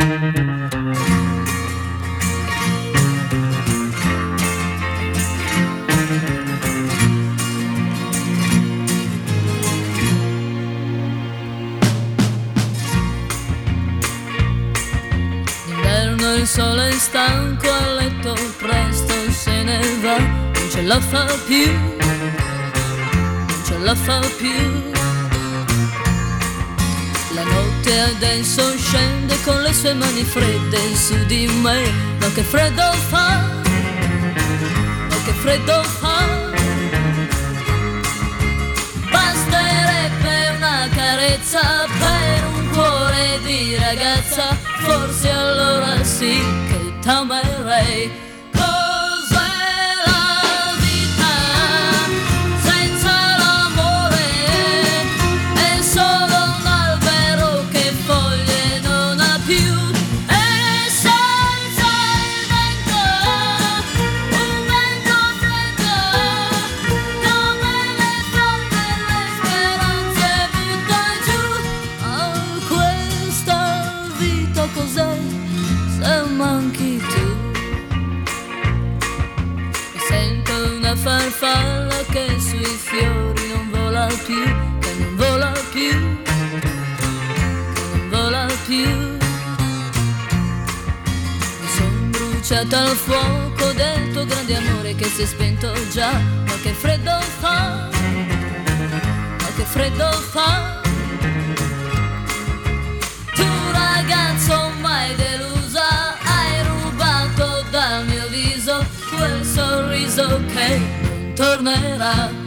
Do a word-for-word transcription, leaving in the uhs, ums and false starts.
D'inverno il sole è stanco, a letto presto se ne va, non ce la fa più, non ce la fa più. La notte adesso scende con le sue mani fredde su di me, ma che freddo fa, ma che freddo fa. Basterebbe una carezza per un cuore di ragazza, forse allora sì che t'amerei. Cos'è se manchi tu? Mi sento una farfalla che sui fiori non vola più, che non vola più, che non vola più. Mi son bruciata al fuoco del tuo grande amore che si è spento già, ma che freddo fa, ma che freddo fa. Ragazzo mai delusa, hai rubato dal mio viso quel sorriso che non tornerà.